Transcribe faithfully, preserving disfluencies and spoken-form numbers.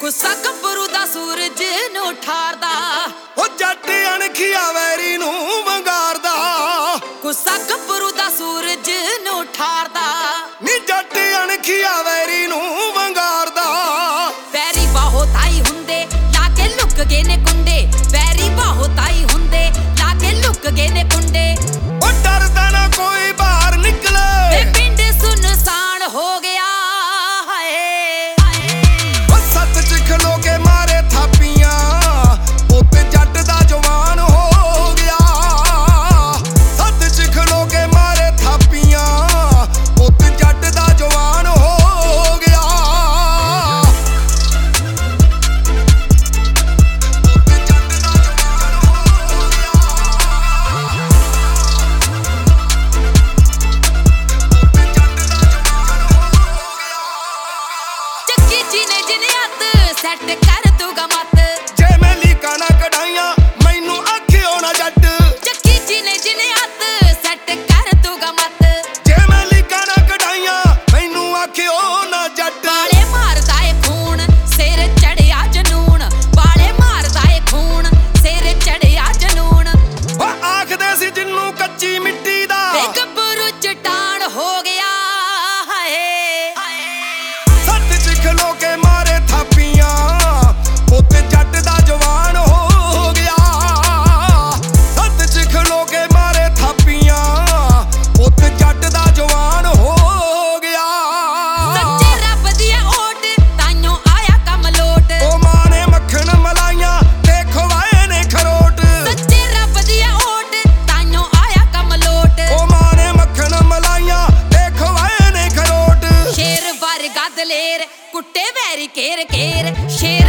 ਗੁੱਸਾ ਗੱਭਰੂ ਦਾ ਸੂਰਜ ਨੂੰ ਠਾਰਦਾ, ਉਹ ਜੱਟ ਅਣਖੀਆ ਵੈਰੀ ਨੂੰ ਵੰਗਾਰਦਾ। ਗੁੱਸਾ ਗੱਭਰੂ ਦਾ ਸੂਰਜ ਨੂੰ ਠਾਰਦਾ, ਨੀ ਜੱਟ ਅਣਖੀਆ ਵੈਰੀ ਨੂੰ ਵੰਗਾਰਦਾ। ਵੈਰੀ ਬਾਹੋ ਤਾਈ ਹੁੰਦੇ ਲਾ ਕੇ ਲੁੱਕ ਗਏ ਨੇ ਕੁੰਡੇ, ਵੈਰੀ ਬਾਹੋ ਤਾਈ ਹੁੰਦੇ ਲਾ ਕੇ ਲੁੱਕ ਗਏ ਨੇ ਕੁੰਡੇ। ਉਹ ਡਰਦਾ ਨਾ ਕੋਈ ਬਾਹਰ ਨਿਕਲੇ, ਵੇ ਪਿੰਡ ਸੁਨਸਾਨ ਹੋ ਗਿਆ ਹਾਏ। ਉਹ ਸੱਤ ਚ ਖਲੋ ਕੇ ਮਾਰੇ ਥਾਪੀਆਂ, ਉੱਤੇ ਜੱਟ ਦਾ ਜਵਾਨ ਹੋ ਗਿਆ। ਸੱਤ ਚ ਖਲੋ ਕੇ ਮਾਰੇ ਥਾਪੀਆਂ, ਉੱਤੇ ਜੱਟ ਦਾ ਜਵਾਨ ਹੋ ਗਿਆ। ਉੱਤੇ ਜੱਟ ਦਾ ਜਵਾਨ ਹੋ ਗਿਆ। ਉੱਤੇ ਜੱਟ ਦਾ ਜਵਾਨ ਹੋ ਗਿਆ। ਚੱਕੀ ਜੀ ਨੇ ਜਿਨੇ ਹੱਥ ਸੈੱਟ ਕਰ ਦੂਗਾ ਮੱਤ, ਜੇ ਮੈਂ ਲੀਕਾਂ ਨਾ ਕਢਾਈਆਂ ਮੈਨੂੰ ਆਖਿਓ ਨਾ ਜੱਟ। ਚੱਕੀ ਜੀ ਨੇ ਜਿਨੇ ਹੱਥ ਸੈੱਟ ਕਰ ਦੂਗਾ ਮੱਤ। ਜੇ ਮੈਂ ਲੀਕਾਂ ਨਾ ਕਢਾਈਆਂ ਮੈਨੂੰ ਆਖਿਓ ਨਾ ਜੱਟ। ਬਾਲੇ ਮਾਰਦਾ ਏ ਖੂਨ ਸਿਰ ਚੜਿਆ ਜਨੂਨ, ਬਾਲੇ ਮਾਰਦਾ ਏ ਖੂਨ ਸਿਰ ਚੜਿਆ ਜਨੂਨ। ਉਹ ਆਖਦੇ ਸੀ ਜਿੰਨੂੰ ਕੱਚੀ ਮਿੱਟੀ ਦਾ, ਵੇ ਗੱਭਰੂ ਚਟਾਨ ਹੋ ਗਿਆ ਹਾਏ। ਸੱਤ ਚ ਖਲੋ ਕੇ ਮਾਰੇ ਥਾਪੀਆਂ, ਉੱਤੇ ਜੱਟ ਦਾ ਜਵਾਨ ਹੋ ਗਿਆ। ਸੱਤ ਚ ਖਲੋ ਕੇ ਮਾਰੇ ਥਾਪੀਆਂ, ਉੱਤੇ ਜੱਟ ਦਾ ਜਵਾਨ ਹੋ ਗਿਆ। ਸੱਚੇ ਰੱਬ ਦੀ ਓਟ ਤਾਈਓ ਆਇਆ ਕੰਮ ਲੋਟ, ਉਹ ਮਾਂ ਨੇ ਮੱਖਣ ਮਲਾਈਆਂ ਤੇ ਖਵਾਏ ਨੇ ਖਰੋਟ। ਸੱਚੇ ਰੱਬ ਦੀ ਓਟ ਤਾਈਓ ਆਇਆ ਕੰਮ ਲੋਟ। ਉਹ ਮਾਂ ਨੇ ਮੱਖਣ ਮਲਾਈਆਂ ਤੇ ਖਵਾਏ ਨੇ ਖਰੋਟ। ਸ਼ੇਰ ਵਰਗਾ ਦਲੇਰ ਕੁੱਟੇ ਵੈਰੀ ਕੇਰ ਕੇਰ, ਸ਼ੇਰ